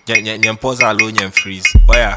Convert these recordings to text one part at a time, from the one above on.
Nyen pause alone, nyen freeze. Where?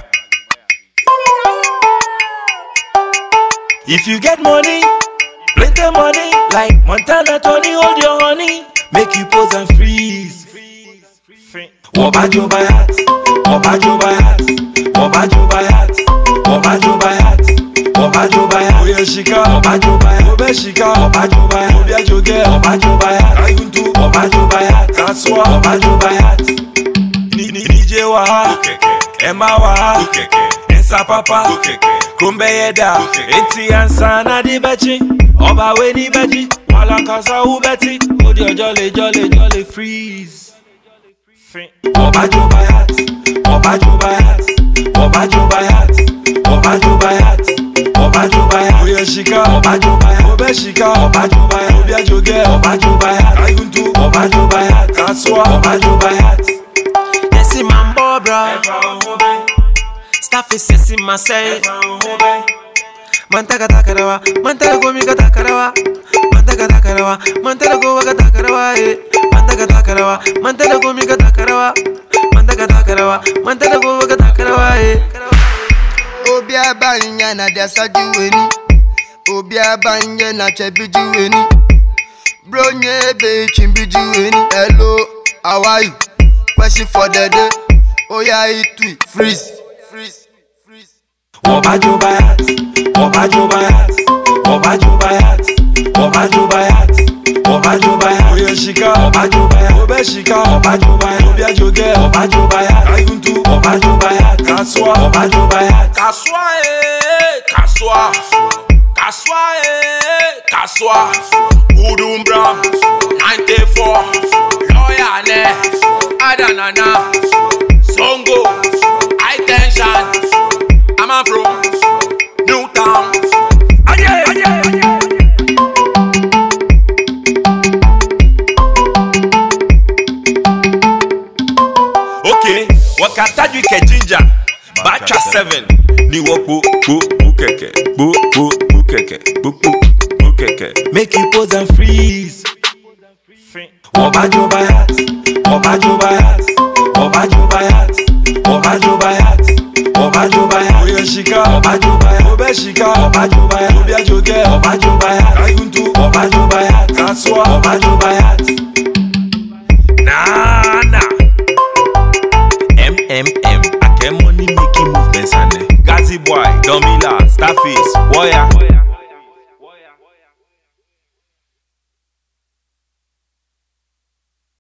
If you get money, plenty money, like Montana Tony, hold your honey, make you pose and freeze. Obajo by hat, Obajo by hat, Obajo by hat, Obajo by hat, Obajo by hat, Oyeshika, Obajo by hat, Obeshika, Obajo by hat, Obiajoge, Obajo by hat, Ayuntu, Obajo by hat, Kaswa, Obajo by hat, DJ Waha, Emma Waha, Ensa Papa, Kumbe Yeda, Eti Ansana di Bechi, Oba Weni Bechi, Walankasa Ubeti, Odio Jolly freeze. Obajo by hat, Obajo by hat, Obajo by hat, Obajo by hat, Obajo by hat, Oyeshika, Obajo by hat, Obeshika, Obajo by hat, Obiajoge, Obajo by hat, Ayuntu, Obajo by hat, Kaswa, Obajo by hat. Yesi mambo bra, staff is yesi masay. Mantaka takarawa, mantaka gomi katakarawa, mantaka takarawa, mantaka go katakarawa, mantaka takarawa, mantaka gomi katakarawa, mantaka takarawa, mantaka go katakarawa. Obia banya na dasa juweni, obia banya na chebi juweni, bronye be chimbi juweni. Hello, how are you? Question for the day. Oh yeah, it freeze. Obajo by hat, Obajo by hat, Obajo by hat, Obajo by hat, Obajo by hat, Oyeshika, Obajo by hat, Obeshika, Obajo by hat, Obiajoge, Obajo by hat, Ayuntu, Obajo by hat, Kaswa, Obajo by hat, Kaswa, Udumbra, 94, Lawyer Ne, Adanana, Songo, High Tension. I'm from Newtown. Okay, wakata you ke ginger. Bacha 7. Ni wo keke. Keke. Make you pose and freeze. Obajo by hat, Obajo by hat, Obajo by hat, Obajo by hat, Obajo by hat, Oyeshika, Obajo by hat, Obeshika, Obajo by hat, Obiajoge, Obajo by hat, Ayuntu, Obajo by hat, Kaswa, Obajo by hat.